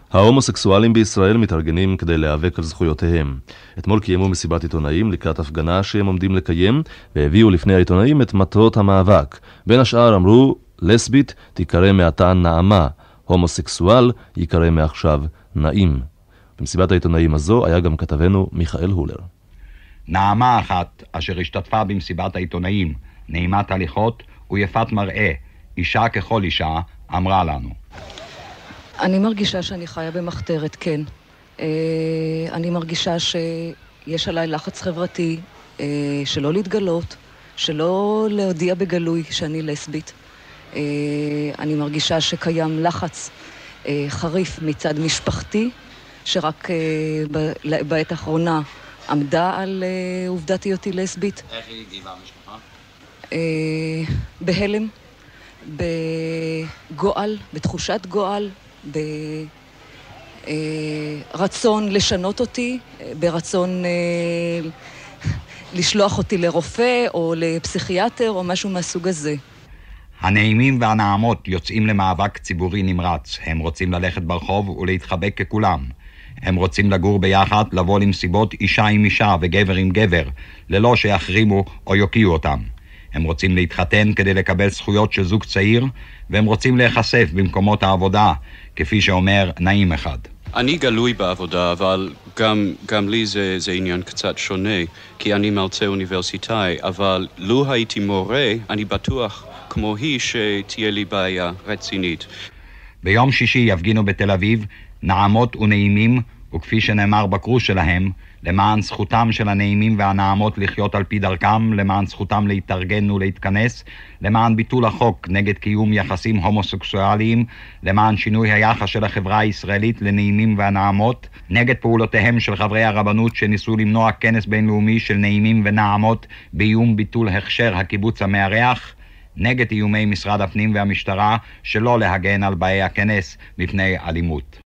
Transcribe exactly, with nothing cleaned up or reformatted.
ההומוסקסואלים בישראל מתארגנים כדי להיאבק על זכויותיהם. אתמול קיימו מסיבת עיתונאים לקראת הפגנה שהם עומדים לקיים, והביאו לפני העיתונאים את מטרות המאבק. בין השאר אמרו, לסבית תיקרא מעתה נעמה, הומוסקסואל יקרא מעכשיו נעים. במסיבת העיתונאים הזו היה גם כתבנו מיכאל הולר. נעמה אחת אשר השתתפה במסיבת העיתונאים, נעימת הליכות ויפת מראה, אישה ככל אישה, אמרה לנו. אני מרגישה שאני חיה במחתרת, כן. אני מרגישה שיש עליי לחץ חברתי, שלא להתגלות, שלא להודיע בגלוי שאני לסבית. אני מרגישה שקיים לחץ חריף מצד משפחתי, שרק בעת האחרונה עמדה על עובדת היותי לסבית. איך היא הגיבה המשפחה? בהלם, בגועל, בתחושת גועל, ברצון לשנות אותי, ברצון לשלוח אותי לרופא או לפסיכיאטר או משהו מהסוג הזה. הנעימים והנעמות יוצאים למאבק ציבורי נמרץ. הם רוצים ללכת ברחוב ולהתחבק ככולם. הם רוצים לגור ביחד, לבוא למסיבות אישה עם אישה וגבר עם גבר, ללא שיחרימו או יוקיעו אותם. הם רוצים להתחתן כדי לקבל זכויות של זוג צעיר, והם רוצים להיחשף במקומות העבודה, כפי שאומר נעים אחד. אני גלוי בעבודה, אבל גם, גם לי זה, זה עניין קצת שונה, כי אני מרצה אוניברסיטאי, אבל לו הייתי מורה, אני בטוח כמו היא שתהיה לי בעיה רצינית. ביום שישי יפגינו בתל אביב נעמות ונעימים, וכפי שנאמר בקרוס שלהם, למען זכותם של הנעימים והנעמות לחיות על פי דרכם, למען זכותם להתארגן ולהתכנס, למען ביטול החוק נגד קיום יחסים הומוסקסואליים, למען שינוי היחס של החברה הישראלית לנעימים והנעמות, נגד פעולותיהם של חברי הרבנות שניסו למנוע כנס בינלאומי של נעימים ונעמות באיום ביטול הכשר הקיבוץ המארח, נגד איומי משרד הפנים והמשטרה שלא להגן על באי הכנס מפני אלימות.